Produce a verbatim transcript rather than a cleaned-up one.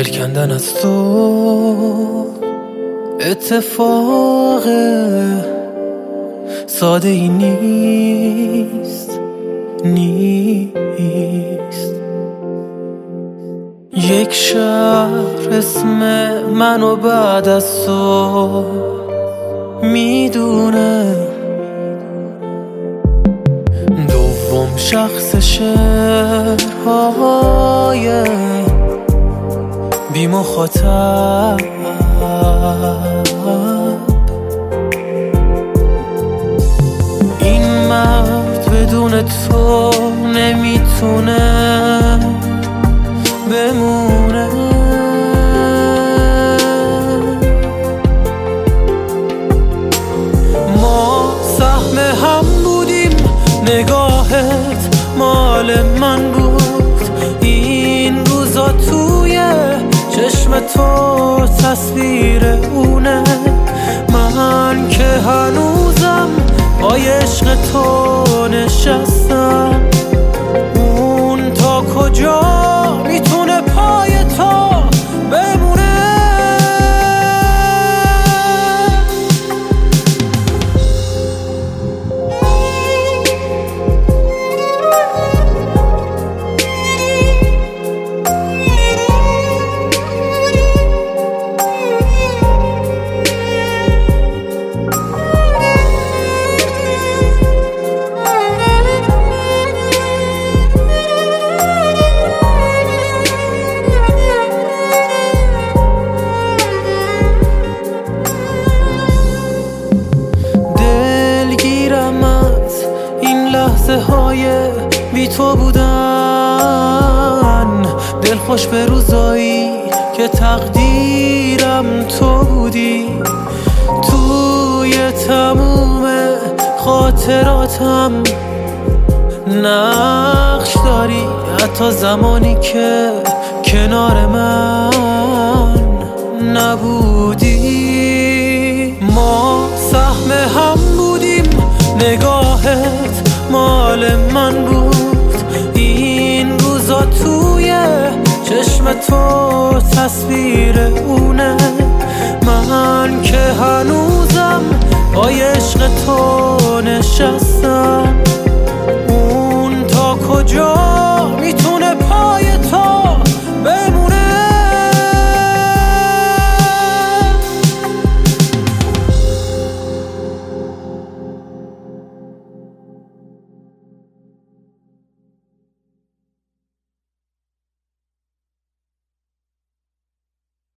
دل کندن از تو اتفاق ساده ای نیست نیست. یک شهر اسم منو بعد از تو میدونه، دوم شخص شعرهای بی مخاطب. این مرد بدون تو نمیتونه بمونه. ما سهم هم بودیم، نگاهت مال من بود. این روزا توی چشم تو تصویر اونه. من که هنوزم پای عشق تو نشستم. اون تا کجا میتونه پای تو بمونه؟ لحظه های بی تو بودن، دل خوش به روزایی که تقدیرم تو بودی. توی تموم خاطراتم نقش داری، حتی زمانی که کنار من نبودی. ما سهم هم بودیم، نگاهت مال من بود. این روزا توی چشم تو تصویر اونه. من که هنوزم پای عشق تو نشستم. اون تا کجا